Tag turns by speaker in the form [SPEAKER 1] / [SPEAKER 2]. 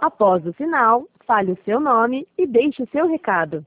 [SPEAKER 1] Após o sinal, fale o seu nome e deixe o seu recado.